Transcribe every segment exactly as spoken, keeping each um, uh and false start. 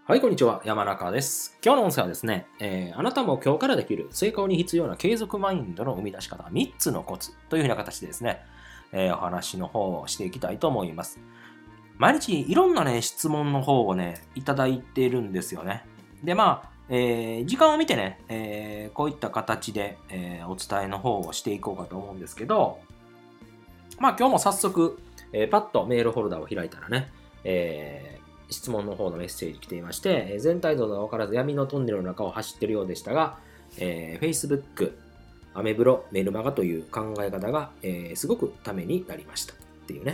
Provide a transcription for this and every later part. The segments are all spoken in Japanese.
はい、こんにちは。山中です。今日の音声はですね、えーあなたも今日からできる成功に必要な継続マインドの生み出し方みっつのコツというふうな形でですね、えーお話の方をしていきたいと思います。毎日いろんなね、質問の方をね、いただいてるんですよね。で、まあ、えー時間を見てね、えーこういった形で、えーお伝えの方をしていこうかと思うんですけど、まあ今日も早速、えーパッとメールホルダーを開いたらね、えー質問の方のメッセージ来ていまして、えー全体像が分からず闇のトンネルの中を走っているようでしたが、えー Facebook、アメブロ、メルマガという考え方が、えーすごくためになりましたっていうね。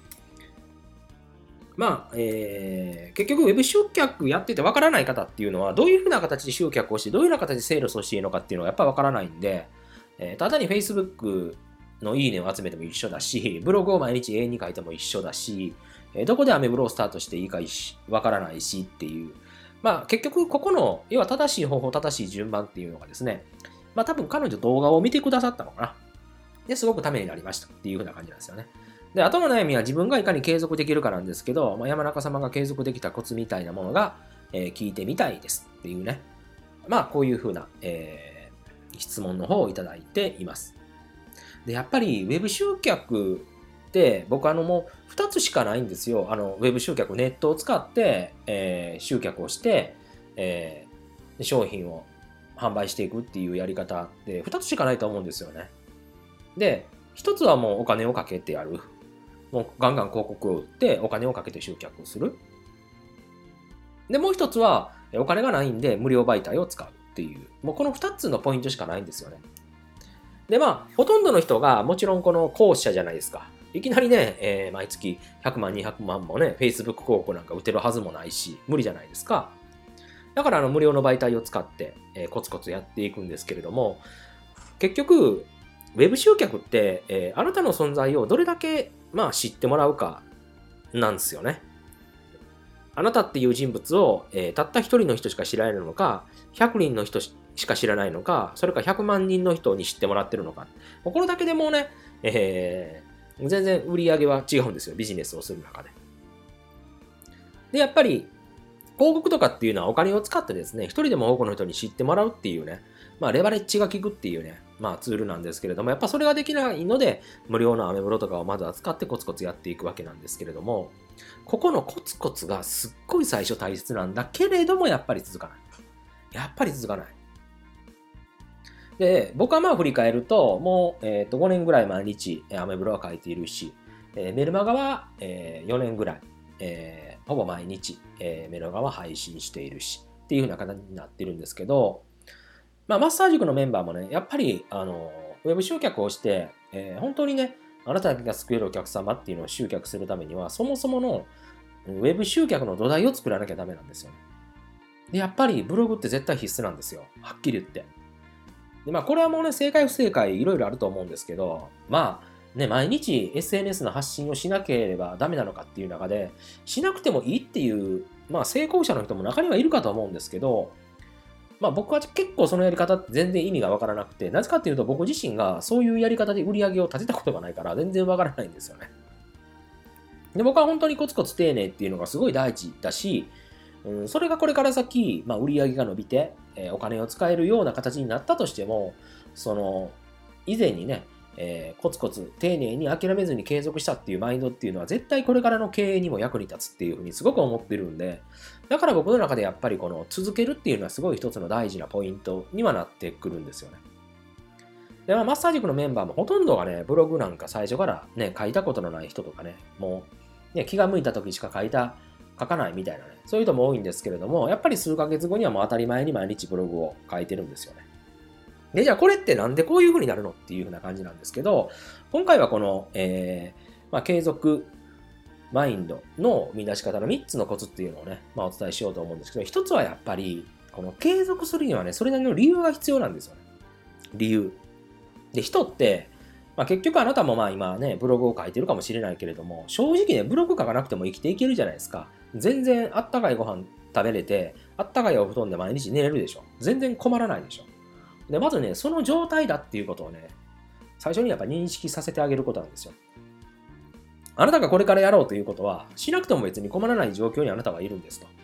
まあ、えー結局ウェブ集客やってて分からない方っていうのはどういうふうな形で集客をしてどういうふうな形でセールスをしていいのかっていうのがやっぱり分からないんで、えーただに Facebook のいいねを集めても一緒だし、ブログを毎日永遠に書いても一緒だし、えーどこでアメブロをスタートしていいか分からないしっていう、まあ結局ここの要は正しい方法正しい順番っていうのがですね、まあ多分彼女動画を見てくださったのかな。ですごくためになりましたっていうふうな感じなんですよね。で、あとの悩みは自分がいかに継続できるかなんですけど、まあ、山中様が継続できたコツみたいなものが、えー聞いてみたいですっていうね。まあ、こういうふうな、えー質問の方をいただいています。で、やっぱりウェブ集客って僕あのもうふたつしかないんですよ。あの、ウェブ集客、ネットを使って、えー集客をして、えー商品を販売していくっていうやり方ってふたつしかないと思うんですよね。で、ひとつはもうお金をかけてやる。もうガンガン広告を売ってお金をかけて集客をする。で、もう一つはお金がないんで無料媒体を使うっていう、もうこのふたつのポイントしかないんですよね。で、まあ、ほとんどの人がもちろんこの後者じゃないですか。いきなりね、えー毎月ひゃくまん、にひゃくまんもね、Facebook 広告なんか打てるはずもないし、無理じゃないですか。だからあの無料の媒体を使って、えーコツコツやっていくんですけれども、結局、ウェブ集客って、えーあなたの存在をどれだけ、まあ、知ってもらうかなんですよね。あなたっていう人物を、えーたった一人の人しか知らないのか、ひゃくにんの人しか知らないのか、それかひゃくまん人の人に知ってもらってるのか。これだけでもうね、えー全然売り上げは違うんですよ。ビジネスをする中で。で、やっぱり、広告とかっていうのはお金を使ってですね、一人でも多くの人に知ってもらうっていうね、まあ、レバレッジが効くっていうね、まあ、ツールなんですけれども、やっぱそれができないので、無料のアメブロとかをまずは使ってコツコツやっていくわけなんですけれども、ここのコツコツがすっごい最初大切なんだけれども、やっぱり続かない。やっぱり続かない。で、僕はまあ振り返ると、もう、えー、とごねんぐらい毎日アメブロは書いているし、えーメルマガは、えーよねんぐらい、えーほぼ毎日、えーメルマガは配信しているし、っていう風な形になってるんですけど、まあ、マッサージ塾のメンバーもね、やっぱり、あの、ウェブ集客をして、えー本当にね、あなただけが救えるお客様っていうのを集客するためには、そもそものウェブ集客の土台を作らなきゃダメなんですよね。で、やっぱりブログって絶対必須なんですよ。はっきり言って。で、まあ、これはもうね、正解不正解いろいろあると思うんですけど、まあ、ね、毎日 エスエヌエス の発信をしなければダメなのかっていう中で、しなくてもいいっていう、まあ、成功者の人も中にはいるかと思うんですけど、まあ、僕は結構そのやり方って全然意味がわからなくて、なぜかっていうと僕自身がそういうやり方で売り上げを立てたことがないから全然わからないんですよね。で、僕は本当にコツコツ丁寧っていうのがすごい大事だし、うん、それがこれから先、まあ、売り上げが伸びて、えーお金を使えるような形になったとしても、その、以前にね、えーコツコツ丁寧に諦めずに継続したっていうマインドっていうのは絶対これからの経営にも役に立つっていうふうにすごく思ってるんで、だから僕の中でやっぱりこの続けるっていうのはすごい一つの大事なポイントにはなってくるんですよね。で、まあ、マッサージ塾のメンバーもほとんどがね、ブログなんか最初からね、書いたことのない人とかね、もう、ね、気が向いた時しか書いた、書かないみたいなね、そういう人も多いんですけれども、やっぱり数ヶ月後にはもう当たり前に毎日ブログを書いてるんですよね。で、じゃあこれってなんでこういう風になるのっていう風な感じなんですけど、今回はこの、えーまあ、継続マインドの生み出し方のみっつのコツっていうのをね、まあ、お伝えしようと思うんですけど、ひとつはやっぱり、この継続するにはね、それなりの理由が必要なんですよね。理由。で、人って、まあ、結局あなたもまあ今ね、ブログを書いてるかもしれないけれども、正直ね、ブログ書かなくても生きていけるじゃないですか。全然あったかいご飯食べれて、あったかいお布団で毎日寝れるでしょ。全然困らないでしょ。で、まずね、その状態だっていうことをね、最初にやっぱ認識させてあげることなんですよ。あなたがこれからやろうということは、しなくても別に困らない状況にあなたはいるんですと。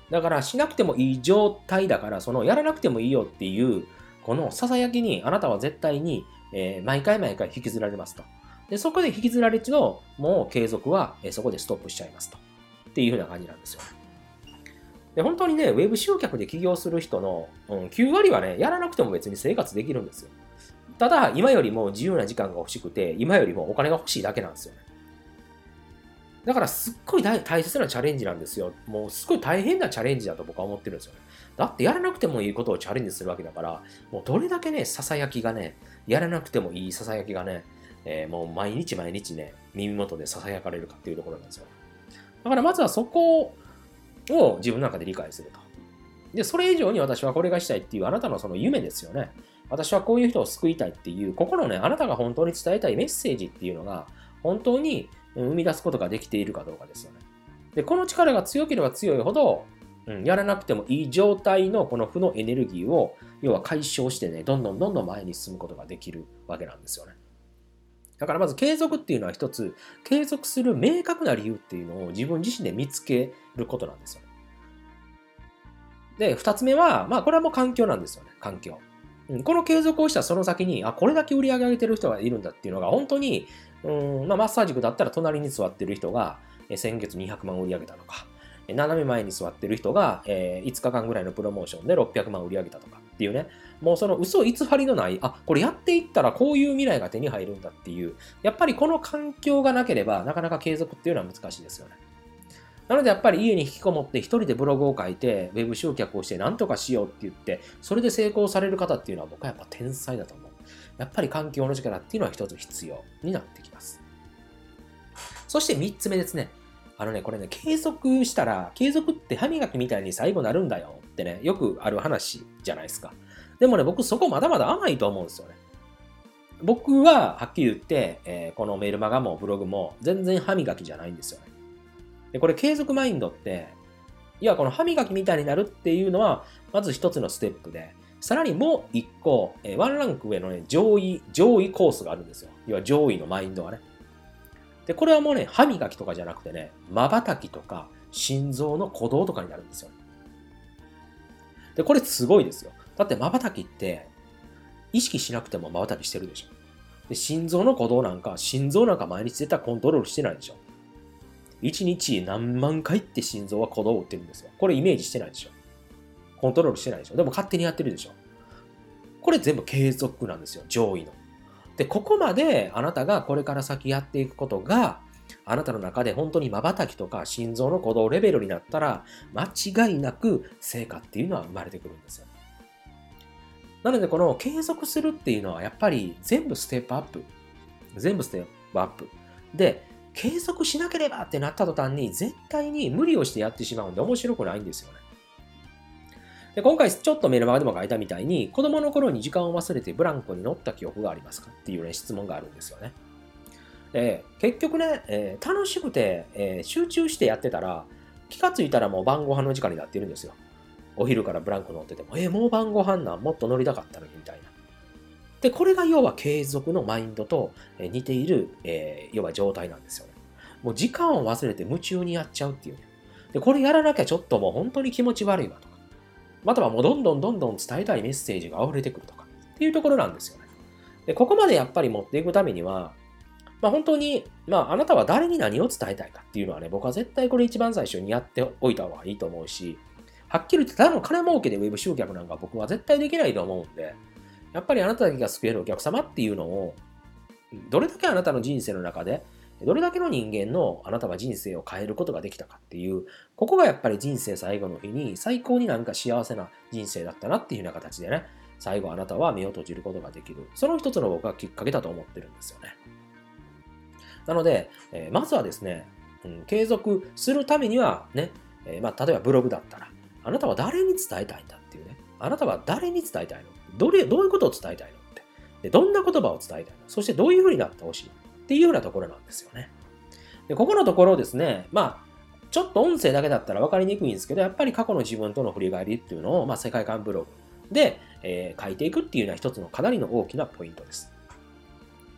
だからしなくてもいい状態だから、そのやらなくてもいいよっていう、このささやきにあなたは絶対に、えー毎回毎回引きずられますと。で、そこで引きずられると、もう継続は、えーそこでストップしちゃいますと。っていう風な感じなんですよ。で、本当にね、ウェブ集客で起業する人の、うん、きゅう割はね、やらなくても別に生活できるんですよ。ただ、今よりも自由な時間が欲しくて、今よりもお金が欲しいだけなんですよね。だから、すっごい大大切なチャレンジなんですよ。もう、すごい大変なチャレンジだと僕は思ってるんですよね。だって、やらなくてもいいことをチャレンジするわけだから、もう、どれだけね、ささやきがね、やらなくてもいいささやきがね、えーもう毎日毎日ね、耳元でささやかれるかっていうところなんですよ。だから、まずはそこを自分の中で理解すると。で、それ以上に私はこれがしたいっていうあなたのその夢ですよね。私はこういう人を救いたいっていう、ここのね、あなたが本当に伝えたいメッセージっていうのが、本当に生み出すことができているかどうかですよね。で、この力が強ければ強いほど、うん、やらなくてもいい状態のこの負のエネルギーを、要は解消してね、どんどんどんどん前に進むことができるわけなんですよね。だからまず継続っていうのは一つ、継続する明確な理由っていうのを自分自身で見つけることなんですよね。で、二つ目は、まあこれはもう環境なんですよね、環境。うん、この継続をしたその先に、あ、これだけ売り上げ上げてる人がいるんだっていうのが、本当に、うん、まあマッサージ塾だったら隣に座ってる人が、え先月にひゃくまん売り上げたとか、え斜め前に座ってる人が、えーいつかかんぐらいのプロモーションでろっぴゃくまん売り上げたとかっていうね、もうその嘘偽りのない、あ、これやっていったらこういう未来が手に入るんだっていう、やっぱりこの環境がなければ、なかなか継続っていうのは難しいですよね。なのでやっぱり家に引きこもって一人でブログを書いて、ウェブ集客をして何とかしようって言って、それで成功される方っていうのは僕はやっぱ天才だと思う。やっぱり環境の力っていうのは一つ必要になってきます。そして三つ目ですね。あのね、これね、継続したら、継続って歯磨きみたいに最後なるんだよってね、よくある話じゃないですか。でもね、僕そこまだまだ甘いと思うんですよね。僕ははっきり言って、えーこのメールマガもブログも全然歯磨きじゃないんですよね。で、これ継続マインドって、いや、この歯磨きみたいになるっていうのは、まず一つのステップで、さらにもう一個、えーワンランク上のね、上位、上位コースがあるんですよ。要は上位のマインドがね。で、これはもうね、歯磨きとかじゃなくてね、瞬きとか、心臓の鼓動とかになるんですよ。で、これすごいですよ。だって瞬きって、意識しなくても瞬きしてるでしょ。で、心臓の鼓動なんか、心臓なんか毎日絶対コントロールしてないでしょ。いちにち何万回って心臓は鼓動を打ってるんですよ。これイメージしてないでしょ。コントロールしてないでしょ。でも勝手にやってるでしょ。これ全部継続なんですよ。上位の。で、ここまであなたがこれから先やっていくことが、あなたの中で本当に瞬きとか心臓の鼓動レベルになったら、間違いなく成果っていうのは生まれてくるんですよ。なので、この継続するっていうのはやっぱり全部ステップアップ。全部ステップアップ。で、継続しなければってなった途端に絶対に無理をしてやってしまうんで面白くないんですよね。で、今回ちょっとメルマガでも書いたみたいに、子供の頃に時間を忘れてブランコに乗った記憶がありますかっていうね、質問があるんですよね。で、結局ね、えー楽しくて、えー集中してやってたら、気がついたらもう晩ご飯の時間になっているんですよ。お昼からブランコ乗ってても、えーもう晩ご飯なん、もっと乗りたかったのにみたいな。で、これが要は継続のマインドと似ている、えー要は状態なんですよね。もう時間を忘れて夢中にやっちゃうっていうね。で、これやらなきゃちょっともう本当に気持ち悪いわとか。またはもうどんどんどんどん伝えたいメッセージが溢れてくるとかっていうところなんですよね。で、ここまでやっぱり持っていくためには、まあ本当に、まああなたは誰に何を伝えたいかっていうのはね、僕は絶対これ一番最初にやっておいた方がいいと思うし、はっきり言ってただの金儲けでウェブ集客なんか僕は絶対できないと思うんで、やっぱりあなただけが救えるお客様っていうのを、どれだけあなたの人生の中で、どれだけの人間のあなたは人生を変えることができたかっていう、ここがやっぱり人生最後の日に最高になんか幸せな人生だったなっていうような形でね、最後あなたは目を閉じることができる。その一つの僕はきっかけだと思ってるんですよね。なので、えーまずはですね、うん、継続するためにはね、えーまあ、例えばブログだったら、あなたは誰に伝えたいんだっていうね、あなたは誰に伝えたいのどれどういうことを伝えたいのってで、どんな言葉を伝えたいのそしてどういうふうになってほしいっていうようなところなんですよね。で、ここのところですね、まあ、ちょっと音声だけだったら分かりにくいんですけど、やっぱり過去の自分との振り返りっていうのを、まあ、世界観ブログで、えー書いていくっていうのは一つのかなりの大きなポイントです。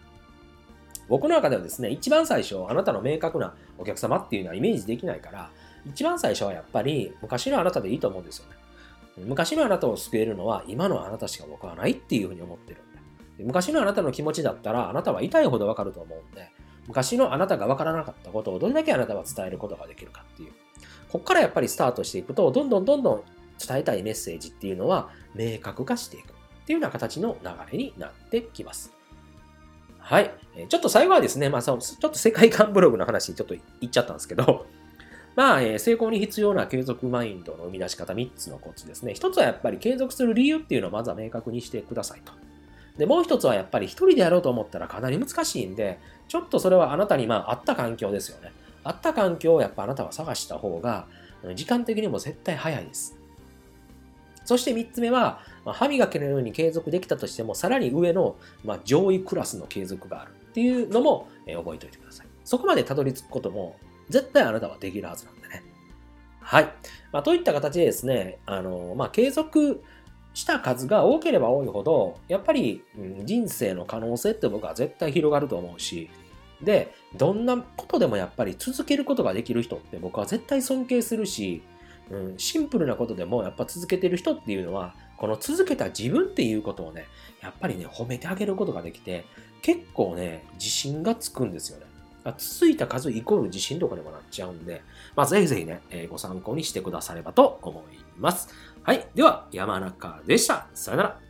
僕の中ではですね、一番最初、あなたの明確なお客様っていうのはイメージできないから、 一番最初はやっぱり昔のあなたでいいと思うんですよね。昔のあなたを救えるのは今のあなたしか僕はないっていうふうに思ってるんで。昔のあなたの気持ちだったらあなたは痛いほどわかると思うんで、昔のあなたがわからなかったことをどれだけあなたは伝えることができるかっていう。こっからやっぱりスタートしていくと、どんどんどんどん伝えたいメッセージっていうのは明確化していくっていうような形の流れになってきます。はい。ちょっと最後はですね、まあ、ちょっと世界観ブログの話にちょっと言っちゃったんですけど、まあ、えー成功に必要な継続マインドの生み出し方みっつのコツですね。ひとつはやっぱり継続する理由っていうのをまずは明確にしてくださいと。で、もう一つはやっぱり一人でやろうと思ったらかなり難しいんで、ちょっとそれはあなたにまあ合った環境ですよね。合った環境をやっぱあなたは探した方が、時間的にも絶対早いです。そしてみっつめは、まあ歯磨きのように継続できたとしても、さらに上の、まあ、上位クラスの継続があるっていうのも、えー覚えておいてください。そこまでたどり着くことも、絶対あなたはできるはずなんでね。はい。まあ、といった形でですね、あの、まあ、継続した数が多ければ多いほど、やっぱり、うん人生の可能性って僕は絶対広がると思うし、で、どんなことでもやっぱり続けることができる人って僕は絶対尊敬するし、うん、シンプルなことでもやっぱ続けてる人っていうのは、この続けた自分っていうことをね、やっぱりね、褒めてあげることができて、結構ね、自信がつくんですよね。あ続いた数イコール自信とかにもなっちゃうんで、まあ、ぜひぜひね、えーご参考にしてくださればと思います。はい。では、山中でした。さよなら。